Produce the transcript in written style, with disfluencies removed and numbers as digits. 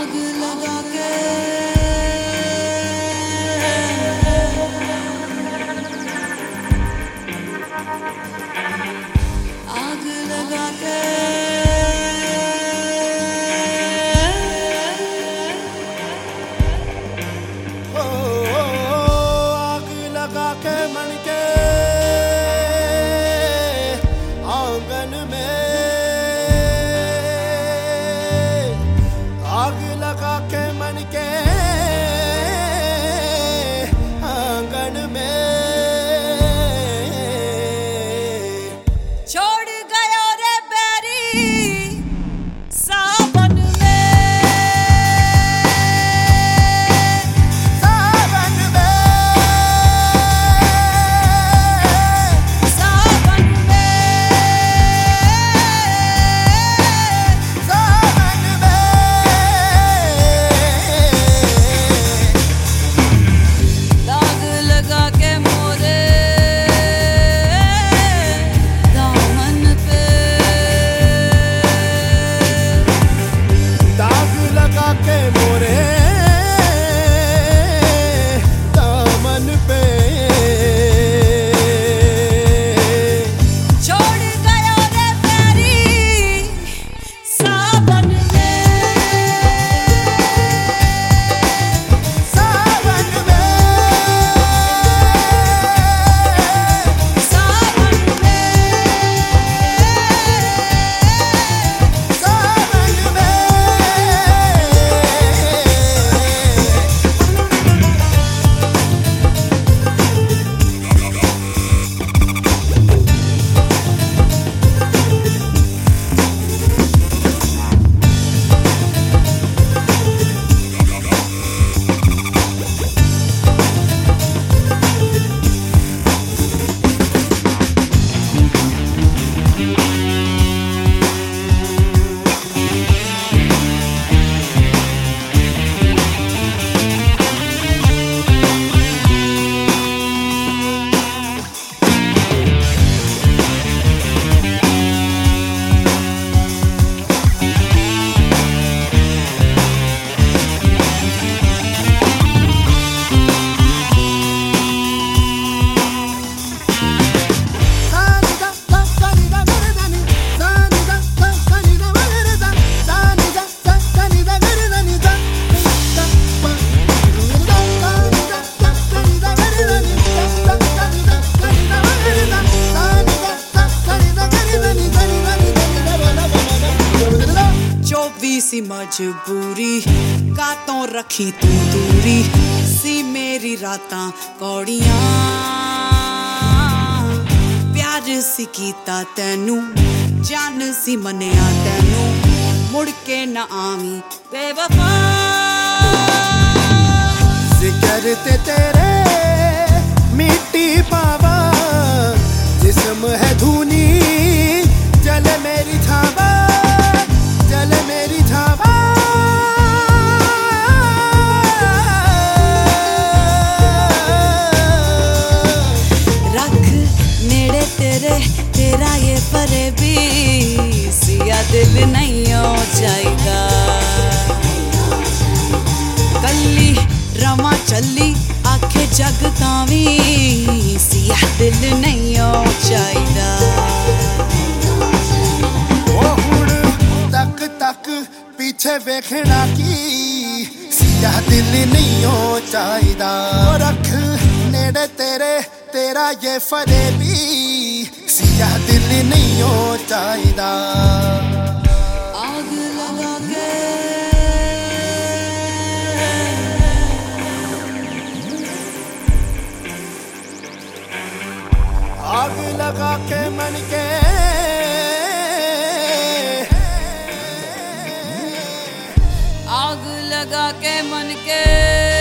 आग लगा के आग लगा के आग लगा के मन के आंगन में आग लगा के मन के आंगन में छोड़ गया रे बैरी सावन में सावन में सावन में सावन में दाग लगा के मोरे दामन पे दाग लगा के मोरे दामन पे छोड़ गया रे बैरी सावन में सावन में सावन में सावन में सी मजबूरी कातों रखी तू दूरी सी मेरी रातां कौड़ियां प्यार सी कीता तैनू जान सी मनिया तैनू मुड़ के न आवी बेवफा जिक्र ते तेरे मिट्टी पावा जिस्म है धूनी जल मेरी छावा जल मेरी छावा रख नेड़े तेरे तेरा ये परे भी सिया दिल नहीं हो जाएगा कल्ली रमा चली आखे जग तावी सिया दिल नहीं हो जाएगा तक तक पीछे वेखना की सिया दिल नहीं हो चाहिदा रख नेड़े तेरे तेरा ये फरेबी सिया दिल नहीं हो चाहिदा आग लगा के आग लगा के मन के आग लगा के मन के